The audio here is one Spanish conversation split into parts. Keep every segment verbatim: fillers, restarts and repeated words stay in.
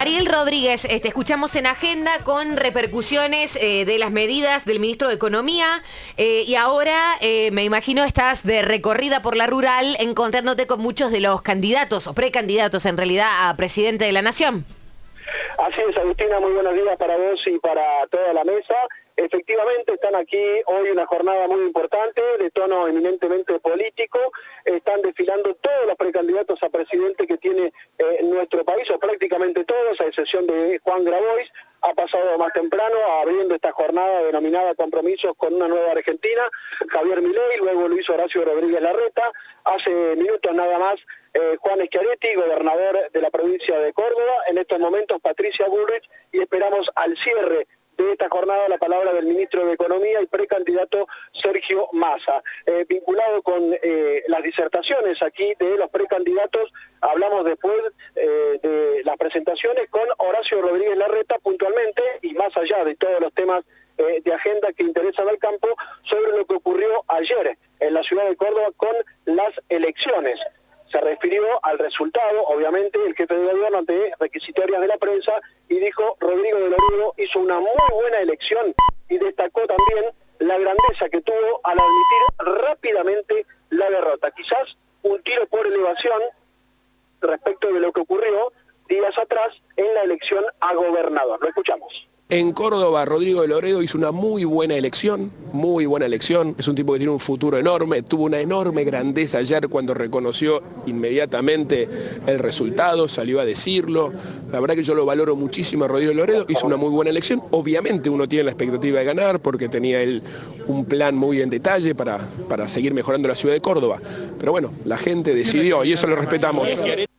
Ariel Rodríguez, eh, te escuchamos en agenda con repercusiones eh, de las medidas del ministro de Economía eh, y ahora eh, me imagino estás de recorrida por la rural encontrándote con muchos de los candidatos o precandidatos en realidad a presidente de la Nación. Así es, Agustina, muy buenos días para vos y para toda la mesa. Efectivamente, están aquí hoy una jornada muy importante, de tono eminentemente político. Están desfilando todos los precandidatos a presidente que tiene eh, nuestro país, o prácticamente todos, a excepción de Juan Grabois. Ha pasado más temprano abriendo esta jornada denominada Compromisos con una Nueva Argentina, Javier Milei, luego lo hizo Horacio Rodríguez Larreta. Hace minutos nada más eh, Juan Schiaretti, gobernador de la provincia de Córdoba. En estos momentos Patricia Bullrich, y esperamos al cierre de esta jornada la palabra del ministro de Economía y precandidato Sergio Massa. Eh, vinculado con eh, las disertaciones aquí de los precandidatos, hablamos después eh, de las presentaciones con Horacio Rodríguez Larreta puntualmente, y más allá de todos los temas eh, de agenda que interesan al campo, sobre lo que ocurrió ayer en la ciudad de Córdoba con las elecciones. Se refirió al resultado, obviamente, el jefe de gobierno ante requisitorias de la prensa, y dijo: Rodrigo de Loredo hizo una muy buena elección, y destacó también la grandeza que tuvo al admitir rápidamente la derrota. Quizás un tiro por elevación respecto de lo que ocurrió días atrás en la elección a gobernador. Lo escuchamos. En Córdoba, Rodrigo de Loredo hizo una muy buena elección, muy buena elección. Es un tipo que tiene un futuro enorme, tuvo una enorme grandeza ayer cuando reconoció inmediatamente el resultado, salió a decirlo. La verdad que yo lo valoro muchísimo a Rodrigo de Loredo, hizo una muy buena elección. Obviamente uno tiene la expectativa de ganar porque tenía él un plan muy en detalle para, para seguir mejorando la ciudad de Córdoba. Pero bueno, la gente decidió y eso lo respetamos.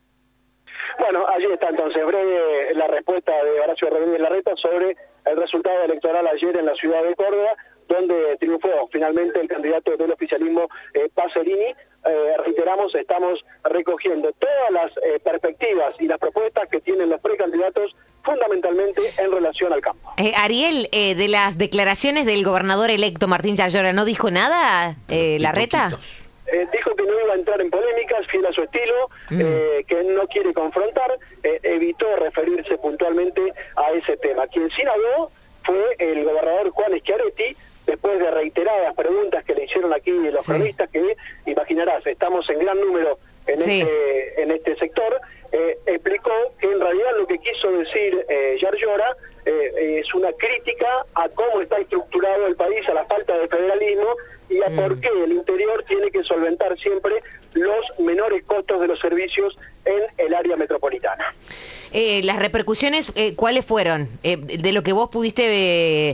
Bueno, allí está entonces breve la respuesta de Horacio Rodríguez Larreta sobre el resultado electoral ayer en la ciudad de Córdoba, donde triunfó finalmente el candidato del oficialismo, eh, Pacerini. Eh, reiteramos, estamos recogiendo todas las eh, perspectivas y las propuestas que tienen los precandidatos, fundamentalmente en relación al campo. Eh, Ariel, eh, de las declaraciones del gobernador electo Martín Yayora, ¿no dijo nada eh, Larreta? Eh, dijo que no iba a entrar en polémicas, fiel a su estilo, mm. eh, que no quiere confrontar, eh, evitó referirse puntualmente a ese tema. Quien sí habló fue el gobernador Juan Schiaretti, después de reiteradas preguntas que le hicieron aquí los sí. cronistas, que imaginarás, estamos en gran número en, sí. este, en este sector. Eh, explicó que en realidad lo que quiso decir eh, Yayora eh, es una crítica a cómo está estructurado el país, a la falta de federalismo y a mm. por qué el interior tiene que solventar siempre los menores costos de los servicios en el área metropolitana. Eh, las repercusiones, eh, ¿cuáles fueron? Eh, de lo que vos pudiste eh,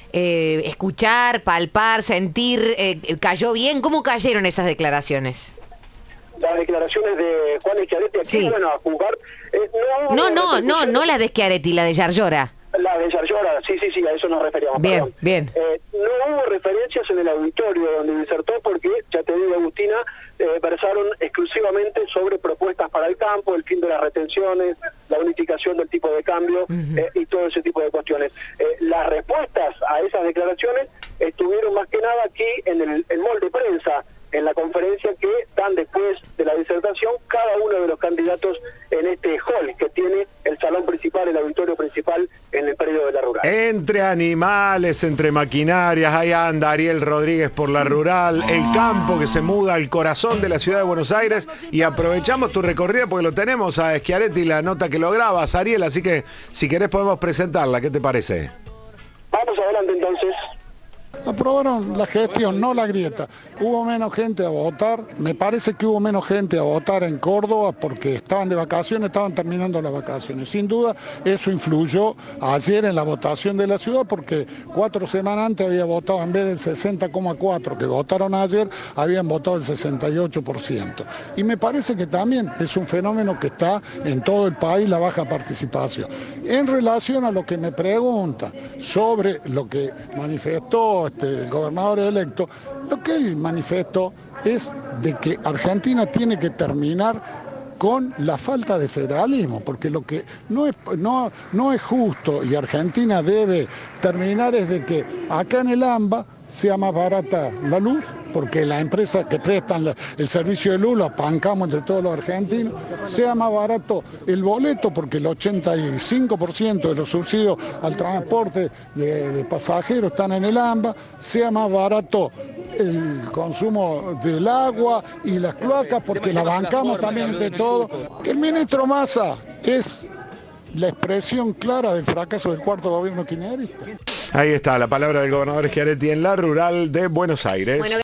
eh, escuchar, palpar, sentir, eh, ¿cayó bien? ¿Cómo cayeron esas declaraciones? Las declaraciones de Juan Schiaretti aquí, sí. bueno, a jugar. Eh, no, no, no, no, no la de Schiaretti, la de Yayora. La de Yayora, sí, sí, sí, a eso nos referíamos. Bien, perdón. bien. Eh, no hubo referencias en el auditorio donde disertó porque, ya te digo, Agustina, eh, versaron exclusivamente sobre propuestas para el campo, el fin de las retenciones, la unificación del tipo de cambio uh-huh. eh, y todo ese tipo de cuestiones. Eh, las respuestas a esas declaraciones estuvieron más que nada aquí en el, el mall de prensa, en la conferencia que dan después de la disertación cada uno de los candidatos en este hall que tiene el salón principal, el auditorio principal en el predio de la rural. Entre animales, entre maquinarias, ahí anda Ariel Rodríguez por la rural, el campo que se muda al corazón de la ciudad de Buenos Aires, y aprovechamos tu recorrida porque lo tenemos a Schiaretti, la nota que lo grabas, Ariel, así que si querés podemos presentarla, ¿qué te parece? Vamos adelante entonces. Aprobaron la gestión, no la grieta. Hubo menos gente a votar. Me parece que hubo menos gente a votar en Córdoba porque estaban de vacaciones, estaban terminando las vacaciones. Sin duda, eso influyó ayer en la votación de la ciudad porque cuatro semanas antes había votado, en vez del sesenta coma cuatro que votaron ayer, habían votado el sesenta y ocho por ciento. Y me parece que también es un fenómeno que está en todo el país, la baja participación. En relación a lo que me pregunta sobre lo que manifestó este, el gobernador electo, lo que él manifestó es de que Argentina tiene que terminar con la falta de federalismo, porque lo que no es, no, no es justo y Argentina debe terminar es de que acá en el AMBA sea más barata la luz, porque las empresas que prestan la, el servicio de luz la bancamos entre todos los argentinos, sea más barato el boleto, porque el ochenta y cinco por ciento de los subsidios al transporte de, de pasajeros están en el AMBA, sea más barato el consumo del agua y las cloacas, porque la bancamos también entre todos. El ministro Massa es la expresión clara del fracaso del cuarto gobierno kirchnerista. Ahí está la palabra del gobernador Schiaretti en la rural de Buenos Aires. Bueno,